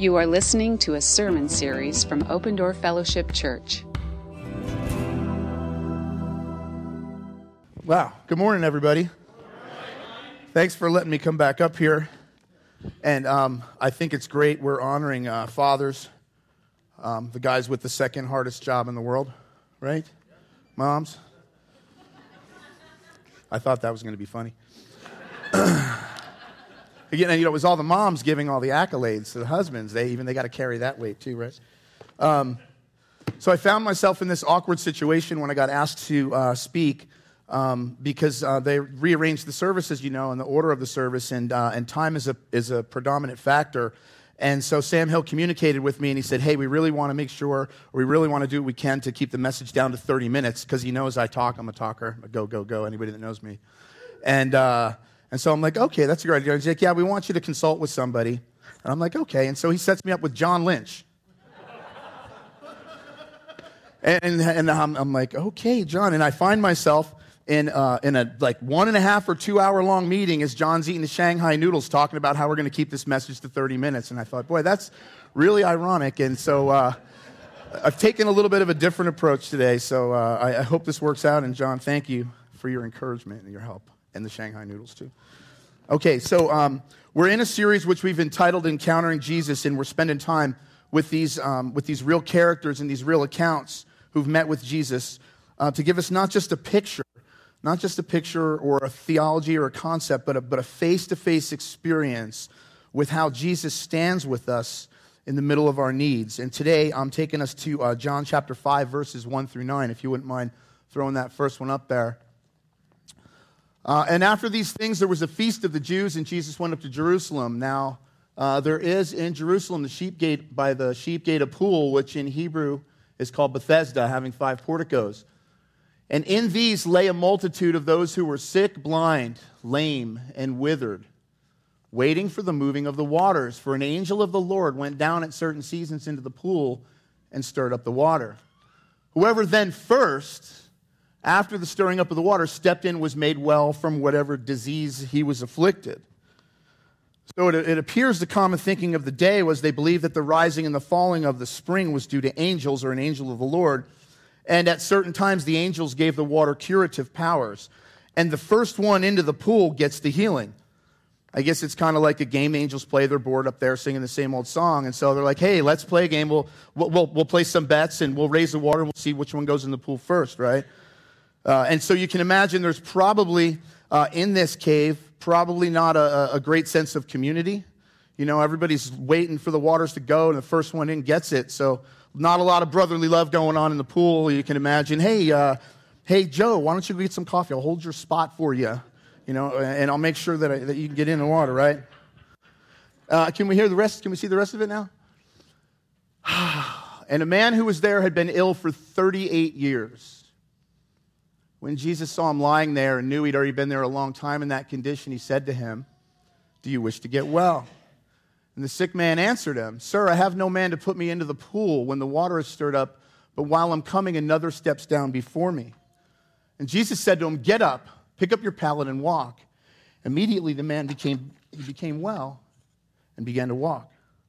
You are listening to a sermon series from Open Door Fellowship Church. Wow. Good morning, everybody. Thanks for letting me come back up here. And I think it's great. We're honoring fathers, the guys with the second hardest job in the world, right? Moms. I thought that was going to be funny. Again, and, it was all the moms giving all the accolades to the husbands. They got to carry that weight too, right? So I found myself in this awkward situation when I got asked to speak because they rearranged the services, and the order of the service, and time is a predominant factor. And so Sam Hill communicated with me, and he said, hey, we really want to make sure, or we really want to do what we can to keep the message down to 30 minutes, because he knows I talk. I'm a talker. I go, anybody that knows me. And so I'm like, okay, that's a great idea. He's like, yeah, we want you to consult with somebody. And I'm like, okay. And so he sets me up with John Lynch. and I'm like, okay, John. And I find myself in a like 1.5 or 2 hour long meeting as John's eating the Shanghai noodles talking about how we're going to keep this message to 30 minutes. And I thought, boy, that's really ironic. And so I've taken a little bit of a different approach today. So I hope this works out. And John, thank you for your encouragement and your help. And the Shanghai noodles, too. Okay, so we're in a series which we've entitled Encountering Jesus, and we're spending time with these real characters and these real accounts who've met with Jesus to give us not just a picture or a theology or a concept, but a face-to-face experience with how Jesus stands with us in the middle of our needs. And today, I'm taking us to John chapter 5, verses 1 through 9, if you wouldn't mind throwing that first one up there. And after these things, there was a feast of the Jews, and Jesus went up to Jerusalem. Now, there is in Jerusalem the sheep gate, by the sheep gate, a pool, which in Hebrew is called Bethesda, having 5 porticos. And in these lay a multitude of those who were sick, blind, lame, and withered, waiting for the moving of the waters. For an angel of the Lord went down at certain seasons into the pool and stirred up the water. Whoever then first, after the stirring up of the water, stepped in, was made well from whatever disease he was afflicted. So it appears the common thinking of the day was they believed that the rising and the falling of the spring was due to angels or an angel of the Lord. And at certain times, the angels gave the water curative powers. And the first one into the pool gets the healing. I guess it's kind of like a game angels play. They're bored up there singing the same old song. And so they're like, hey, let's play a game. We'll play some bets, and we'll raise the water, and we'll see which one goes in the pool first, right? And so you can imagine there's probably, in this cave, probably not a great sense of community. Everybody's waiting for the waters to go, and the first one in gets it. So not a lot of brotherly love going on in the pool. You can imagine, hey, Joe, why don't you get some coffee? I'll hold your spot for you, and I'll make sure that you can get in the water, right? Can we hear the rest? Can we see the rest of it now? And a man who was there had been ill for 38 years. When Jesus saw him lying there and knew he'd already been there a long time in that condition, he said to him, do you wish to get well? And the sick man answered him, sir, I have no man to put me into the pool when the water is stirred up, but while I'm coming, another steps down before me. And Jesus said to him, get up, pick up your pallet and walk. Immediately the man became well and began to walk.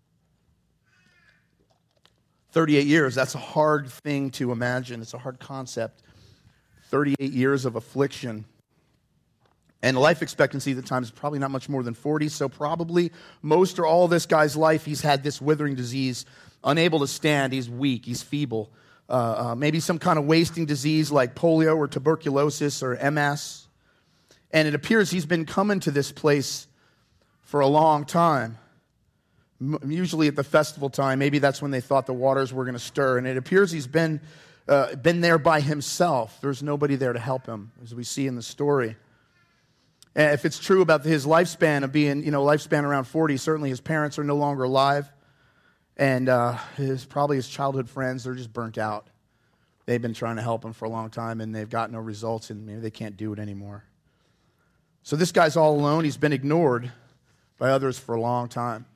38 years, that's a hard thing to imagine. It's a hard concept. 38 years of affliction. And life expectancy at the time is probably not much more than 40, so probably most or all of this guy's life, he's had this withering disease, unable to stand, he's weak, he's feeble. Maybe some kind of wasting disease like polio or tuberculosis or MS. And it appears he's been coming to this place for a long time. Usually at the festival time, maybe that's when they thought the waters were going to stir. And it appears he's been there by himself. There's nobody there to help him, as we see in the story. And if it's true about his lifespan of being, lifespan around 40, certainly his parents are no longer alive. And probably his childhood friends, they're just burnt out. They've been trying to help him for a long time, and they've got no results, and maybe they can't do it anymore. So this guy's all alone. He's been ignored by others for a long time.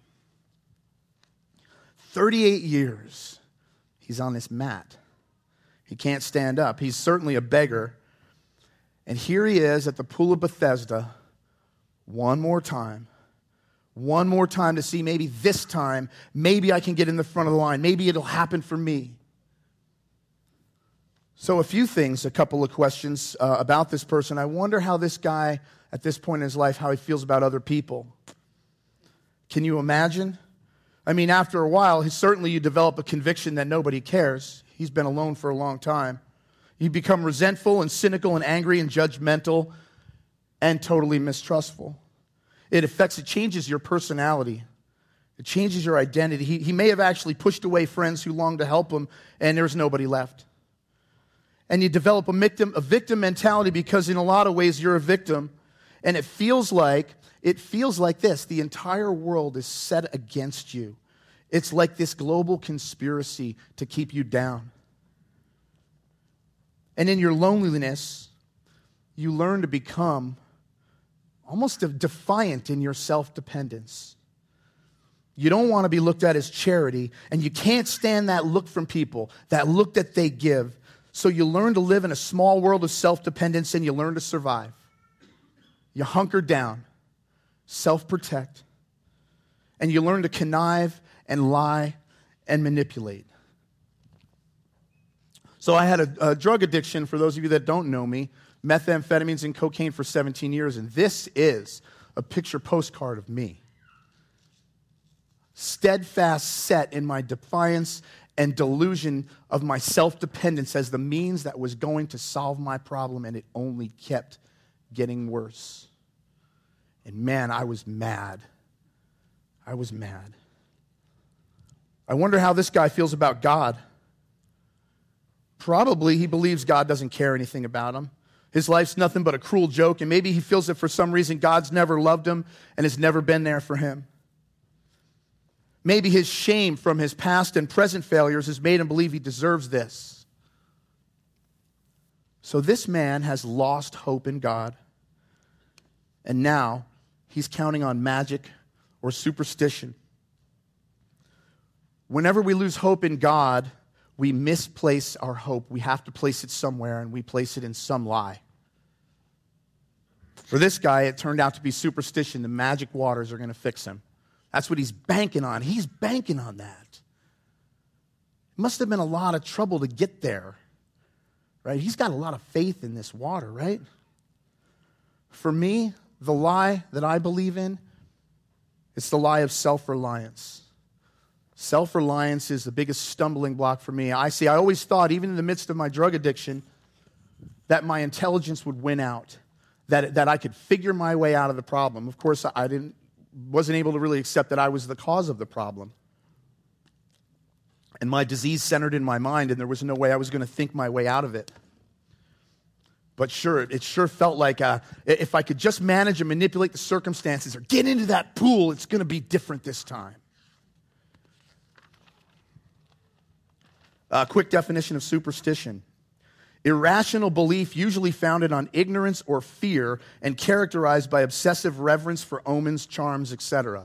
38 years, he's on this mat. He can't stand up. He's certainly a beggar. And here he is at the pool of Bethesda one more time, one more time to see maybe this time, maybe I can get in the front of the line. Maybe it'll happen for me. So a couple of questions about this person. I wonder how this guy, at this point in his life, how he feels about other people. Can you imagine? I mean, after a while, certainly you develop a conviction that nobody cares. He's been alone for a long time. You become resentful and cynical and angry and judgmental and totally mistrustful. It changes your personality. It changes your identity. He may have actually pushed away friends who longed to help him, and there's nobody left. And you develop a victim mentality because in a lot of ways you're a victim, and it feels like this. The entire world is set against you. It's like this global conspiracy to keep you down. And in your loneliness, you learn to become almost defiant in your self-dependence. You don't want to be looked at as charity, and you can't stand that look from people, that look that they give. So you learn to live in a small world of self-dependence, and you learn to survive. You hunker down, self-protect, and you learn to connive and lie and manipulate. So I had a drug addiction, for those of you that don't know me, methamphetamines and cocaine for 17 years, and this is a picture postcard of me. Steadfast set in my defiance and delusion of my self-dependence as the means that was going to solve my problem, and it only kept getting worse. And man, I was mad. I wonder how this guy feels about God. Probably he believes God doesn't care anything about him. His life's nothing but a cruel joke, and maybe he feels that for some reason God's never loved him and has never been there for him. Maybe his shame from his past and present failures has made him believe he deserves this. So this man has lost hope in God, and now he's counting on magic or superstition. Whenever we lose hope in God, we misplace our hope. We have to place it somewhere, and we place it in some lie. For this guy, it turned out to be superstition. The magic waters are going to fix him. That's what he's banking on. He's banking on that. It must have been a lot of trouble to get there, right? He's got a lot of faith in this water, right? For me, the lie that I believe in, it's the lie of self-reliance. Self-reliance is the biggest stumbling block for me. I always thought, even in the midst of my drug addiction, that my intelligence would win out, that I could figure my way out of the problem. Of course, I wasn't able to really accept that I was the cause of the problem. And my disease centered in my mind, and there was no way I was going to think my way out of it. But sure, it sure felt like if I could just manage and manipulate the circumstances or get into that pool, it's going to be different this time. A quick definition of superstition. Irrational belief usually founded on ignorance or fear and characterized by obsessive reverence for omens, charms, etc.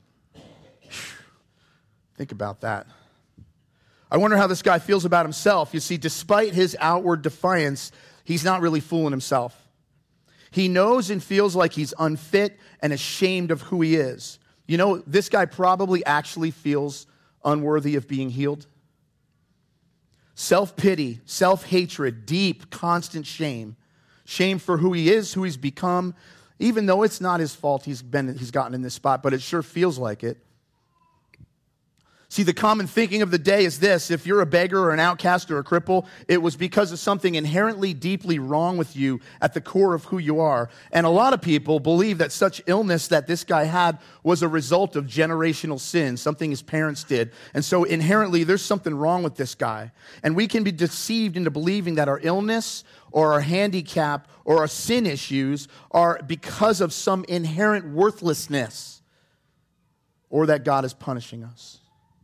Think about that. I wonder how this guy feels about himself. You see, despite his outward defiance, he's not really fooling himself. He knows and feels like he's unfit and ashamed of who he is. You know, this guy probably actually feels unworthy of being healed. Self-pity, self-hatred, deep, constant shame. Shame for who he is, who he's become, even though it's not his fault he's gotten in this spot, but it sure feels like it. See, the common thinking of the day is this: if you're a beggar or an outcast or a cripple, it was because of something inherently deeply wrong with you at the core of who you are. And a lot of people believe that such illness that this guy had was a result of generational sin, something his parents did. And so inherently there's something wrong with this guy. And we can be deceived into believing that our illness or our handicap or our sin issues are because of some inherent worthlessness, or that God is punishing us.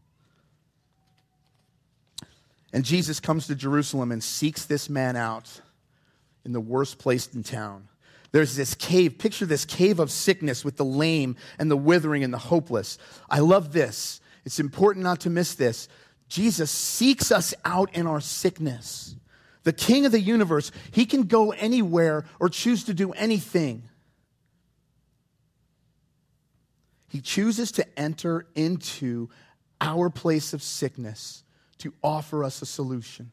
And Jesus comes to Jerusalem and seeks this man out in the worst place in town. There's this cave. Picture this cave of sickness with the lame and the withering and the hopeless. I love this. It's important not to miss this. Jesus seeks us out in our sickness. The King of the universe, he can go anywhere or choose to do anything. He chooses to enter into our place of sickness to offer us a solution.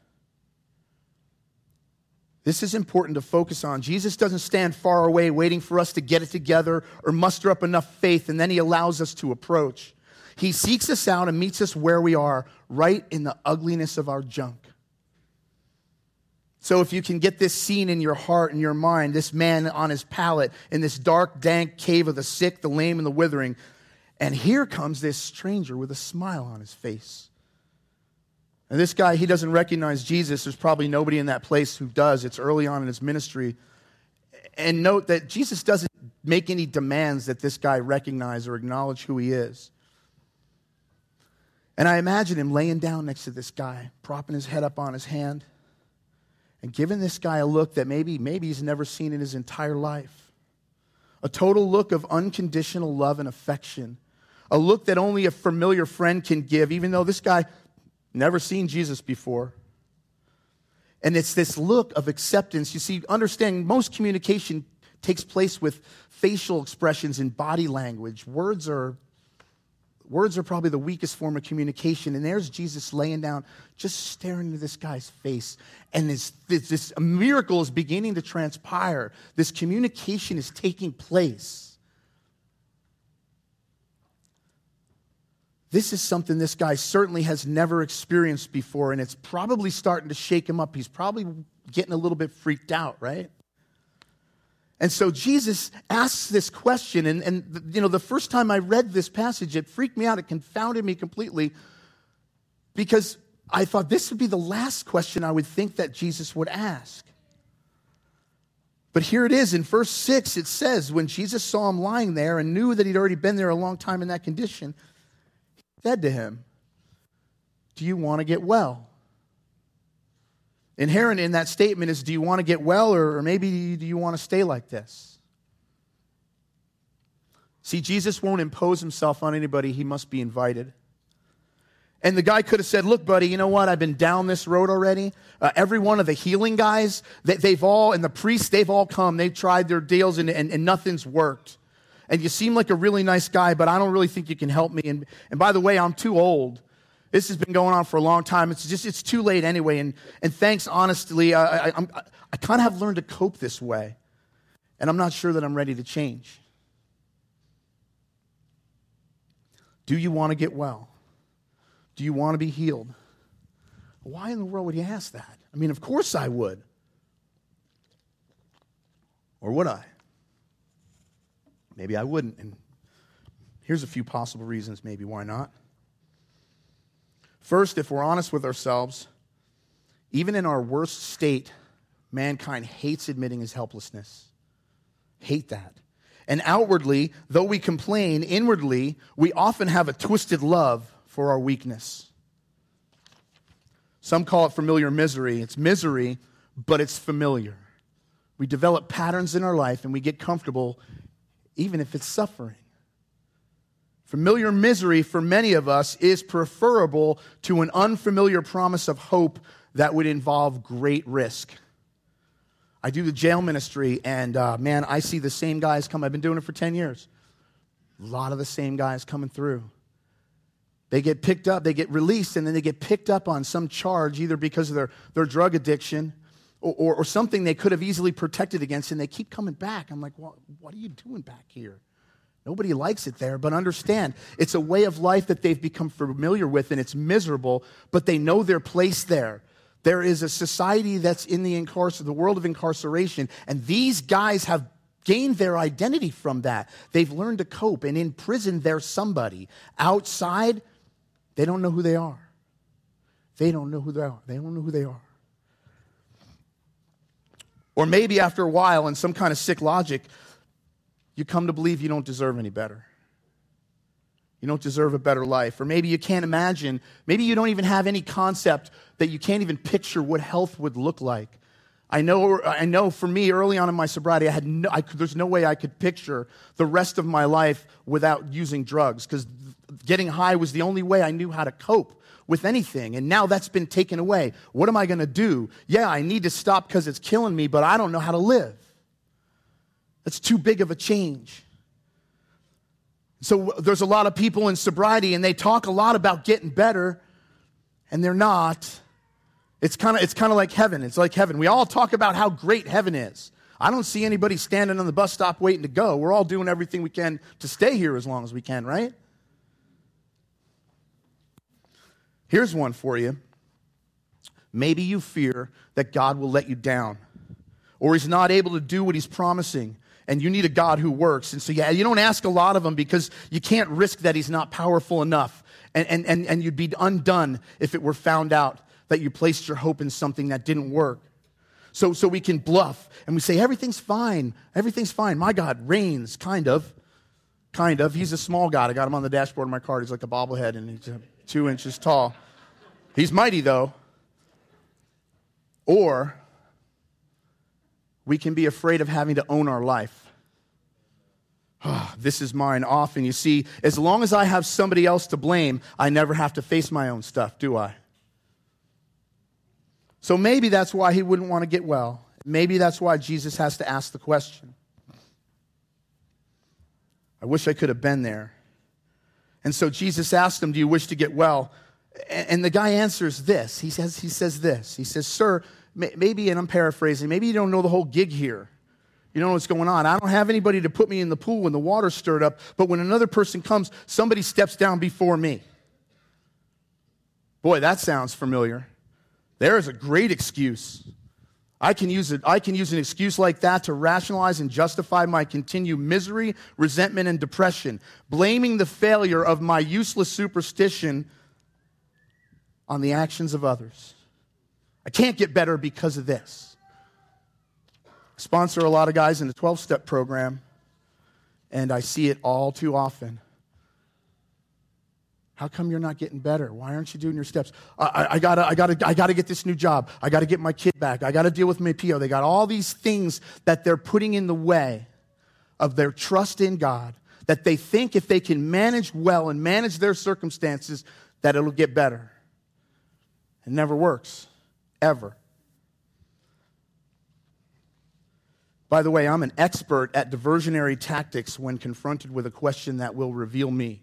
This is important to focus on. Jesus doesn't stand far away waiting for us to get it together or muster up enough faith, and then he allows us to approach. He seeks us out and meets us where we are, right in the ugliness of our junk. So if you can get this scene in your heart and your mind, this man on his pallet in this dark, dank cave of the sick, the lame, and the withering, and here comes this stranger with a smile on his face. And this guy, he doesn't recognize Jesus. There's probably nobody in that place who does. It's early on in his ministry. And note that Jesus doesn't make any demands that this guy recognize or acknowledge who he is. And I imagine him laying down next to this guy, propping his head up on his hand, and giving this guy a look that maybe he's never seen in his entire life. A total look of unconditional love and affection. A look that only a familiar friend can give, even though this guy never seen Jesus before. And it's this look of acceptance. You see, understanding most communication takes place with facial expressions and body language. Words are probably the weakest form of communication. And there's Jesus laying down, just staring into this guy's face. And this miracle is beginning to transpire. This communication is taking place. This is something this guy certainly has never experienced before, and it's probably starting to shake him up. He's probably getting a little bit freaked out, right? And so Jesus asks this question, and the first time I read this passage, it freaked me out. It confounded me completely because I thought this would be the last question I would think that Jesus would ask. But here it is in verse 6, it says, when Jesus saw him lying there and knew that he'd already been there a long time in that condition, said to him, do you want to get well? Inherent in that statement is, do you want to get well, or maybe do you want to stay like this? See, Jesus won't impose himself on anybody. He must be invited. And the guy could have said, look, buddy, you know what? I've been down this road already. Every one of the healing guys, they've all, and the priests, they've all come. They've tried their deals, and nothing's worked. And you seem like a really nice guy, but I don't really think you can help me. And by the way, I'm too old. This has been going on for a long time. It's too late anyway. And thanks, honestly, I kind of have learned to cope this way. And I'm not sure that I'm ready to change. Do you want to get well? Do you want to be healed? Why in the world would he ask that? I mean, of course I would. Or would I? Maybe I wouldn't. And here's a few possible reasons maybe why not. First, if we're honest with ourselves, even in our worst state, mankind hates admitting his helplessness. Hate that. And outwardly, though we complain, inwardly, we often have a twisted love for our weakness. Some call it familiar misery. It's misery, but it's familiar. We develop patterns in our life and we get comfortable even if it's suffering. Familiar misery for many of us is preferable to an unfamiliar promise of hope that would involve great risk. I do the jail ministry, and man, I see the same guys come. I've been doing it for 10 years. A lot of the same guys coming through. They get picked up, they get released, and then they get picked up on some charge, either because of their drug addiction or something they could have easily protected against, and they keep coming back. I'm like, well, what are you doing back here? Nobody likes it there, but understand, it's a way of life that they've become familiar with, and it's miserable, but they know their place there. There is a society that's in the world of incarceration, and these guys have gained their identity from that. They've learned to cope, and in prison, they're somebody. Outside, they don't know who they are. They don't know who they are. They don't know who they are. Or maybe after a while, in some kind of sick logic, you come to believe you don't deserve any better. You don't deserve a better life. Or maybe you can't imagine, maybe you don't even have any concept that you can't even picture what health would look like. I know for me, early on in my sobriety, there's no way I could picture the rest of my life without using drugs, because getting high was the only way I knew how to cope with anything. And now that's been taken away. What am I going to do? Yeah, I need to stop because it's killing me, but I don't know how to live. That's too big of a change. So there's a lot of people in sobriety, and they talk a lot about getting better, and they're not. It's kind of like heaven. It's like heaven. We all talk about how great heaven is. I don't see anybody standing on the bus stop waiting to go. We're all doing everything we can to stay here as long as we can, right? Here's one for you. Maybe you fear that God will let you down, or he's not able to do what he's promising, and you need a God who works. And so, you don't ask a lot of him because you can't risk that he's not powerful enough, and you'd be undone if it were found out that you placed your hope in something that didn't work. So we can bluff, and we say, everything's fine. Everything's fine. My God reigns, kind of. He's a small God. I got him on the dashboard of my car. He's like a bobblehead, and he's 2 inches tall. He's mighty, though. Or we can be afraid of having to own our life. Oh, this is mine often. You see, as long as I have somebody else to blame, I never have to face my own stuff, do I? So maybe that's why he wouldn't want to get well. Maybe that's why Jesus has to ask the question. I wish I could have been there. And so Jesus asked him, do you wish to get well? And the guy answers this. He says this. He says, sir, maybe, and I'm paraphrasing, maybe you don't know the whole gig here. You don't know what's going on. I don't have anybody to put me in the pool when the water's stirred up, but when another person comes, somebody steps down before me. Boy, that sounds familiar. There is a great excuse. I can use an excuse like that to rationalize and justify my continued misery, resentment, and depression, blaming the failure of my useless superstition on the actions of others. I can't get better because of this. I sponsor a lot of guys in the 12-step program, and I see it all too often. How come you're not getting better? Why aren't you doing your steps? I gotta get this new job. I gotta get my kid back. I gotta deal with my PO. They got all these things that they're putting in the way of their trust in God, that they think if they can manage well and manage their circumstances, that it'll get better. It never works, ever. By the way, I'm an expert at diversionary tactics when confronted with a question that will reveal me.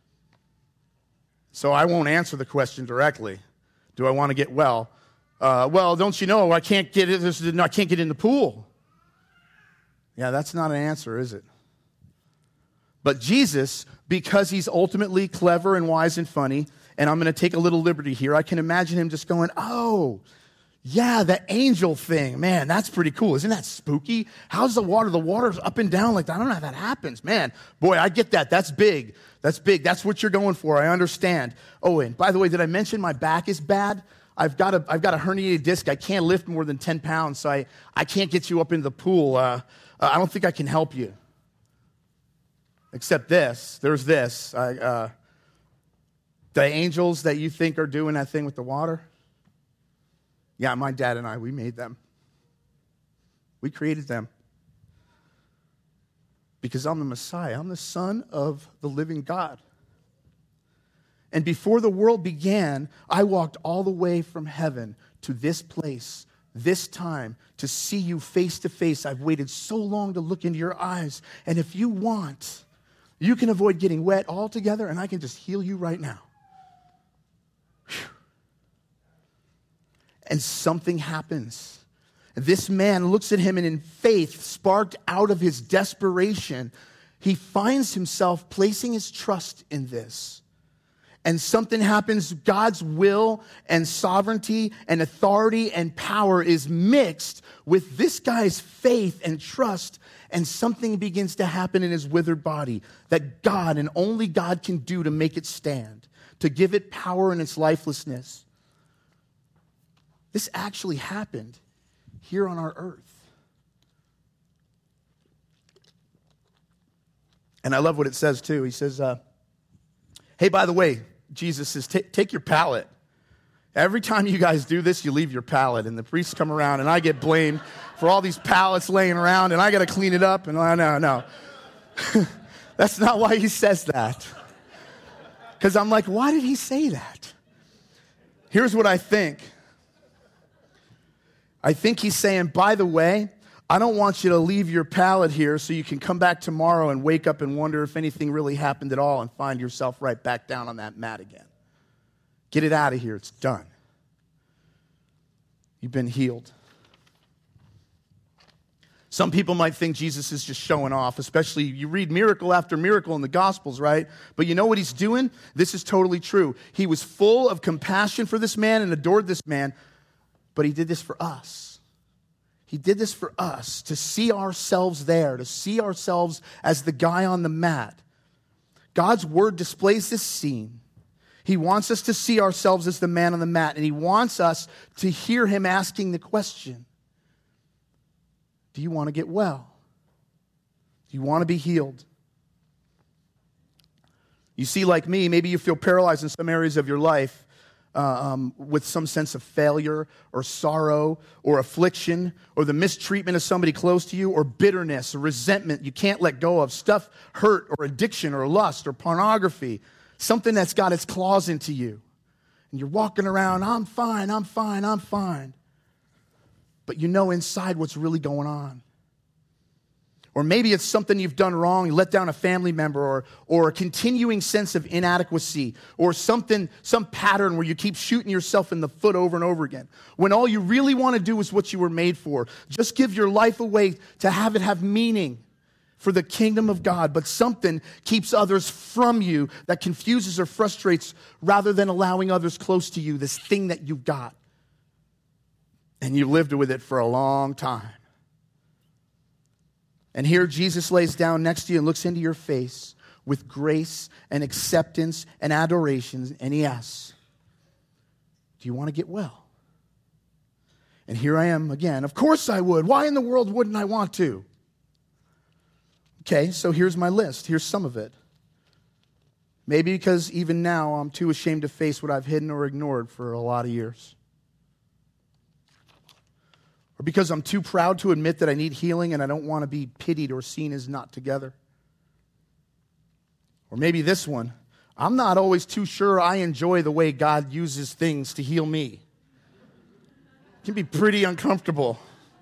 So I won't answer the question directly. Do I want to get well? Well, don't you know I can't get in the pool. Yeah, that's not an answer, is it? But Jesus, because he's ultimately clever and wise and funny, and I'm going to take a little liberty here, I can imagine him just going, oh, yeah, the angel thing. Man, that's pretty cool. Isn't that spooky? How's the water? The water's up and down like that. I don't know how that happens. Man, boy, I get that. That's big. That's big. That's what you're going for. I understand. Oh, and by the way, did I mention my back is bad? I've got a herniated disc. I can't lift more than 10 pounds, so I can't get you up in the pool. I don't think I can help you. Except this. There's this. The angels that you think are doing that thing with the water, yeah, my dad and I, we made them. We created them. Because I'm the Messiah. I'm the Son of the living God. And before the world began, I walked all the way from heaven to this place, this time, to see you face to face. I've waited so long to look into your eyes. And if you want, you can avoid getting wet altogether, and I can just heal you right now. Whew. And something happens. This man looks at him, and in faith, sparked out of his desperation, he finds himself placing his trust in this. And something happens. God's will and sovereignty and authority and power is mixed with this guy's faith and trust, and something begins to happen in his withered body that God and only God can do to make it stand, to give it power in its lifelessness. This actually happened here on our earth. And I love what it says too. He says, hey, by the way, Jesus says, take your pallet. Every time you guys do this, you leave your pallet. And the priests come around, and I get blamed for all these pallets laying around, and I got to clean it up. And no. That's not why he says that. Because I'm like, why did he say that? Here's what I think. I think he's saying, by the way, I don't want you to leave your pallet here so you can come back tomorrow and wake up and wonder if anything really happened at all and find yourself right back down on that mat again. Get it out of here. It's done. You've been healed. Some people might think Jesus is just showing off, especially you read miracle after miracle in the Gospels, right? But you know what he's doing? This is totally true. He was full of compassion for this man and adored this man, but he did this for us. He did this for us, to see ourselves there, to see ourselves as the guy on the mat. God's word displays this scene. He wants us to see ourselves as the man on the mat, and he wants us to hear him asking the question, do you want to get well? Do you want to be healed? You see, like me, maybe you feel paralyzed in some areas of your life with some sense of failure or sorrow or affliction or the mistreatment of somebody close to you or bitterness or resentment you can't let go of, stuff, hurt or addiction or lust or pornography, something that's got its claws into you. And you're walking around, I'm fine, I'm fine, I'm fine. But you know inside what's really going on. Or maybe it's something you've done wrong, you let down a family member, or a continuing sense of inadequacy, or some pattern where you keep shooting yourself in the foot over and over again. When all you really want to do is what you were made for. Just give your life away to have it have meaning for the kingdom of God, but something keeps others from you that confuses or frustrates rather than allowing others close to you, this thing that you've got. And you lived with it for a long time. And here Jesus lays down next to you and looks into your face with grace and acceptance and adoration. And he asks, do you want to get well? And here I am again. Of course I would. Why in the world wouldn't I want to? Okay, so here's my list. Here's some of it. Maybe because even now I'm too ashamed to face what I've hidden or ignored for a lot of years. Or because I'm too proud to admit that I need healing and I don't want to be pitied or seen as not together. Or maybe this one, I'm not always too sure I enjoy the way God uses things to heal me. It can be pretty uncomfortable.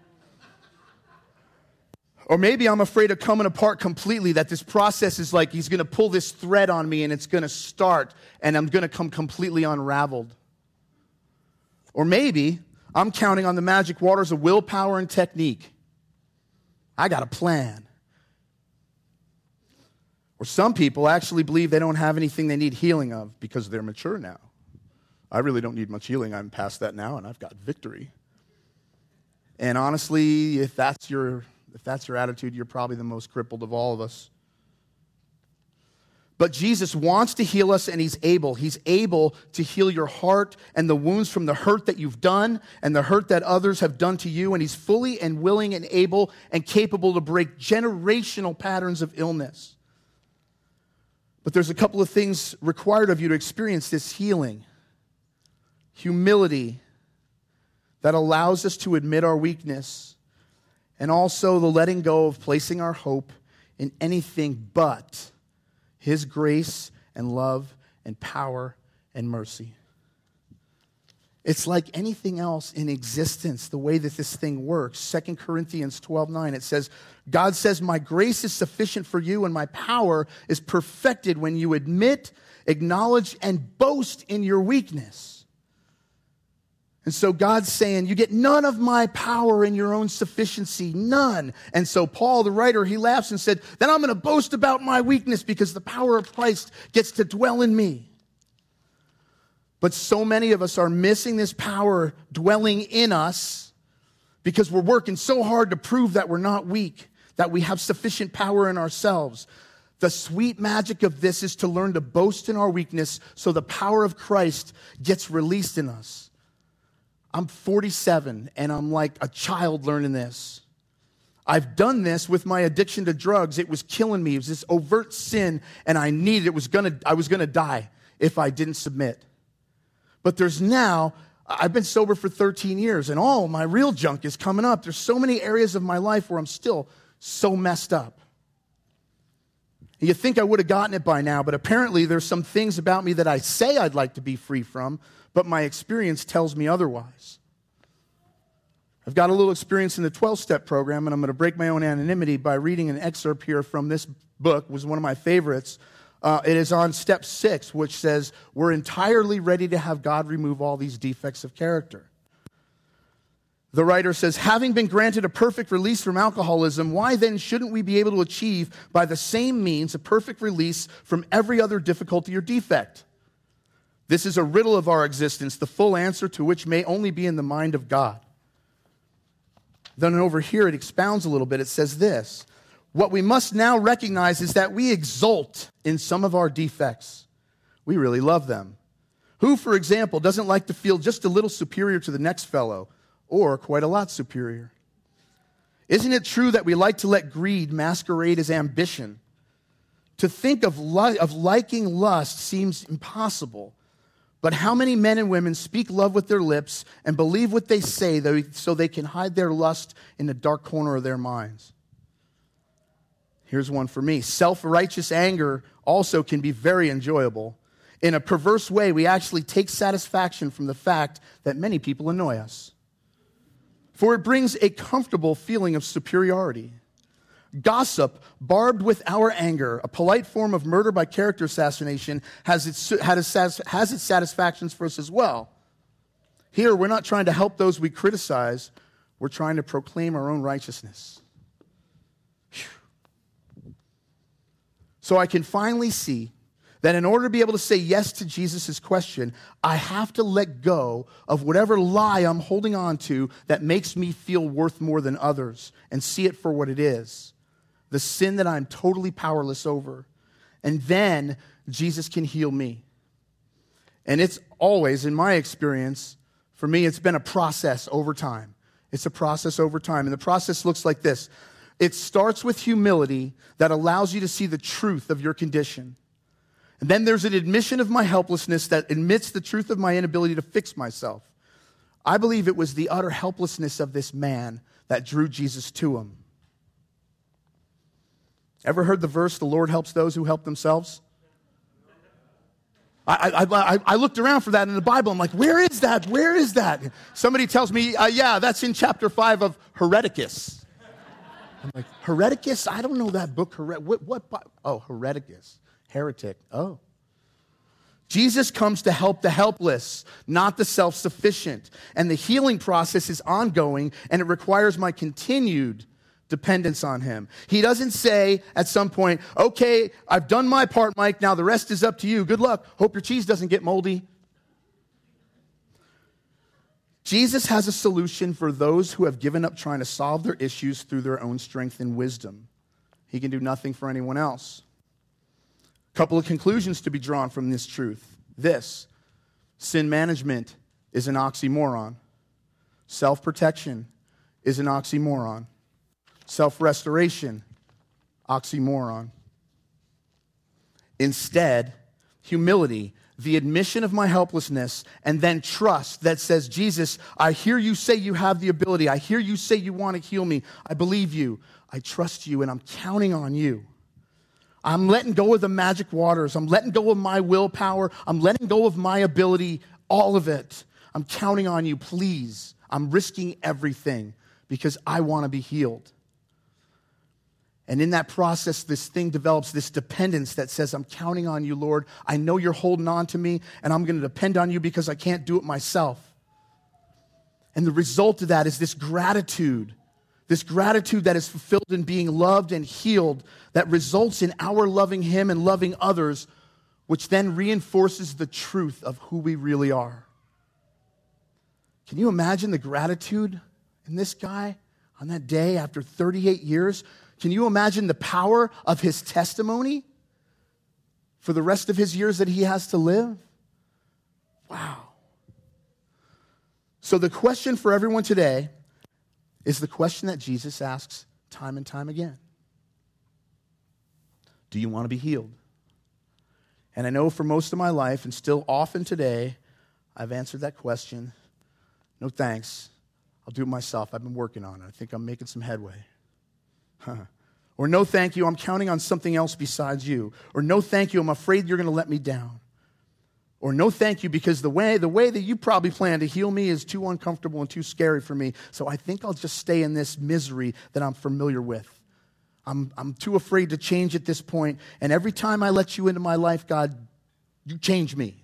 Or maybe I'm afraid of coming apart completely, that this process is like he's going to pull this thread on me and it's going to start and I'm going to come completely unraveled. Or maybe I'm counting on the magic waters of willpower and technique. I got a plan. Or some people actually believe they don't have anything they need healing of because they're mature now. I really don't need much healing. I'm past that now and I've got victory. And honestly, if that's your attitude, you're probably the most crippled of all of us. But Jesus wants to heal us, and he's able. He's able to heal your heart and the wounds from the hurt that you've done and the hurt that others have done to you. And he's fully and willing and able and capable to break generational patterns of illness. But there's a couple of things required of you to experience this healing. Humility that allows us to admit our weakness, and also the letting go of placing our hope in anything but his grace and love and power and mercy. It's like anything else in existence, the way that this thing works. 2 Corinthians 12:9, it says, God says, my grace is sufficient for you and my power is perfected when you admit, acknowledge, and boast in your weakness. And so God's saying, you get none of my power in your own sufficiency, none. And so Paul, the writer, he laughs and said, then I'm going to boast about my weakness because the power of Christ gets to dwell in me. But so many of us are missing this power dwelling in us because we're working so hard to prove that we're not weak, that we have sufficient power in ourselves. The sweet magic of this is to learn to boast in our weakness so the power of Christ gets released in us. I'm 47, and I'm like a child learning this. I've done this with my addiction to drugs. It was killing me. It was this overt sin, and I was gonna die if I didn't submit. But I've been sober for 13 years, and all my real junk is coming up. There's so many areas of my life where I'm still so messed up. You think I would have gotten it by now, but apparently there's some things about me that I say I'd like to be free from, but my experience tells me otherwise. I've got a little experience in the 12-step program, and I'm going to break my own anonymity by reading an excerpt here from this book. It was one of my favorites. It is on step 6, which says, we're entirely ready to have God remove all these defects of character. The writer says, having been granted a perfect release from alcoholism, why then shouldn't we be able to achieve by the same means a perfect release from every other difficulty or defect? This is a riddle of our existence, the full answer to which may only be in the mind of God. Then over here it expounds a little bit. It says this, what we must now recognize is that we exult in some of our defects. We really love them. Who, for example, doesn't like to feel just a little superior to the next fellow, or quite a lot superior? Isn't it true that we like to let greed masquerade as ambition? To think of liking lust seems impossible. But how many men and women speak love with their lips and believe what they say so they can hide their lust in the dark corner of their minds? Here's one for me. Self-righteous anger also can be very enjoyable. In a perverse way, we actually take satisfaction from the fact that many people annoy us. For it brings a comfortable feeling of superiority. Gossip, barbed with our anger, a polite form of murder by character assassination, has its satisfactions for us as well. Here, we're not trying to help those we criticize. We're trying to proclaim our own righteousness. So I can finally see that in order to be able to say yes to Jesus' question, I have to let go of whatever lie I'm holding on to that makes me feel worth more than others and see it for what it is, the sin that I'm totally powerless over. And then Jesus can heal me. And it's always, in my experience, for me, it's been a process over time. It's a process over time. And the process looks like this. It starts with humility that allows you to see the truth of your condition. And then there's an admission of my helplessness that admits the truth of my inability to fix myself. I believe it was the utter helplessness of this man that drew Jesus to him. Ever heard the verse, the Lord helps those who help themselves? I looked around for that in the Bible. I'm like, where is that? Where is that? Somebody tells me, yeah, that's in chapter 5 of Hereticus. I'm like, Hereticus? I don't know that book. What? Oh, Hereticus. Heretic. Oh. Jesus comes to help the helpless, not the self-sufficient. And the healing process is ongoing, and it requires my continued dependence on him. He doesn't say at some point, okay, I've done my part, Mike, now the rest is up to you. Good luck. Hope your cheese doesn't get moldy. Jesus has a solution for those who have given up trying to solve their issues through their own strength and wisdom. He can do nothing for anyone else. A couple of conclusions to be drawn from this truth. This, sin management is an oxymoron. Self-protection is an oxymoron. Self-restoration, oxymoron. Instead, humility, the admission of my helplessness, and then trust that says, Jesus, I hear you say you have the ability. I hear you say you want to heal me. I believe you. I trust you, and I'm counting on you. I'm letting go of the magic waters. I'm letting go of my willpower. I'm letting go of my ability, all of it. I'm counting on you, please. I'm risking everything because I want to be healed. And in that process, this thing develops this dependence that says, I'm counting on you, Lord. I know you're holding on to me, and I'm going to depend on you because I can't do it myself. And the result of that is this gratitude that is fulfilled in being loved and healed, that results in our loving him and loving others, which then reinforces the truth of who we really are. Can you imagine the gratitude in this guy on that day after 38 years? Can you imagine the power of his testimony for the rest of his years that he has to live? Wow. So the question for everyone today is the question that Jesus asks time and time again. Do you want to be healed? And I know for most of my life, and still often today, I've answered that question. No thanks. I'll do it myself. I've been working on it. I think I'm making some headway. Or no thank you, I'm counting on something else besides you. Or no thank you, I'm afraid you're going to let me down. Or no thank you, because the way that you probably plan to heal me is too uncomfortable and too scary for me. So I think I'll just stay in this misery that I'm familiar with. I'm too afraid to change at this point. And every time I let you into my life, God, you change me.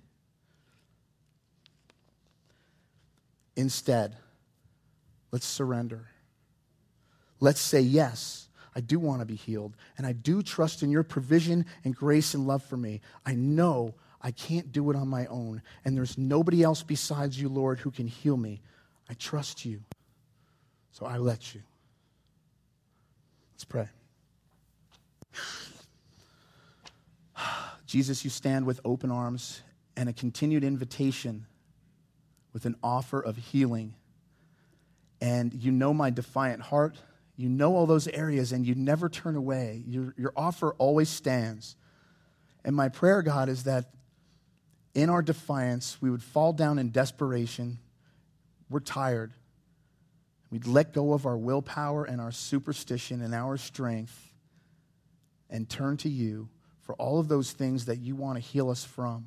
Instead, let's surrender. Let's say, yes, I do want to be healed. And I do trust in your provision and grace and love for me. I know I can't do it on my own, and there's nobody else besides you, Lord, who can heal me. I trust you, so I let you. Let's pray. Jesus, you stand with open arms and a continued invitation with an offer of healing. And you know my defiant heart. You know all those areas, and you never turn away. Your offer always stands. And my prayer, God, is that in our defiance, we would fall down in desperation. We're tired. We'd let go of our willpower and our superstition and our strength and turn to you for all of those things that you want to heal us from.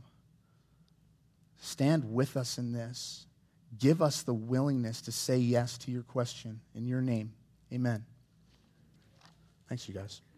Stand with us in this. Give us the willingness to say yes to your question. In your name, amen. Thanks, you guys.